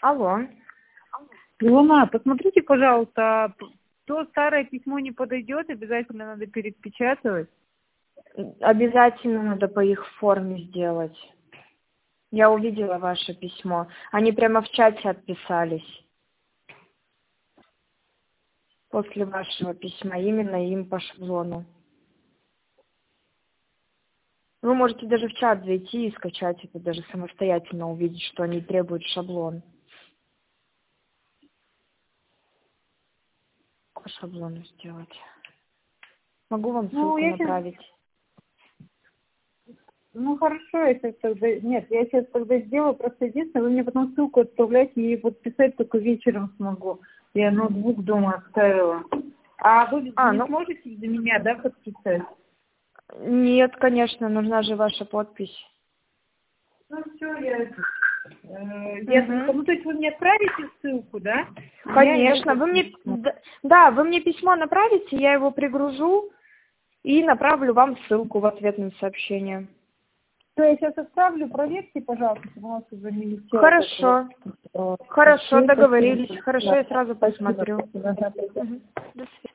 Алло. Илона, посмотрите, пожалуйста, то старое письмо не подойдет, обязательно надо перепечатывать. Обязательно надо по их форме сделать. Я увидела ваше письмо. Они прямо в чате отписались. После вашего письма. Именно им по шаблону. Вы можете даже в чат зайти и скачать это, даже самостоятельно увидеть, что они требуют шаблон. По шаблону сделать. Могу вам ссылку направить. Ну хорошо, я сейчас тогда... Нет, я сейчас тогда сделаю, просто единственное, вы мне потом ссылку отправляете, и подписать только вечером смогу. Я ноутбук дома оставила. А вы не сможете за меня, да, подписать? Нет, конечно, нужна же ваша подпись. Ну все, ну, то есть вы мне отправите ссылку, да? Конечно, вы мне... Да, вы мне письмо направите, я его пригружу и направлю вам ссылку в ответное сообщение. То я сейчас оставлю, проверьте, пожалуйста, чтобы у нас уже не летело. Хорошо. Хорошо, договорились. Хорошо, я сразу посмотрю.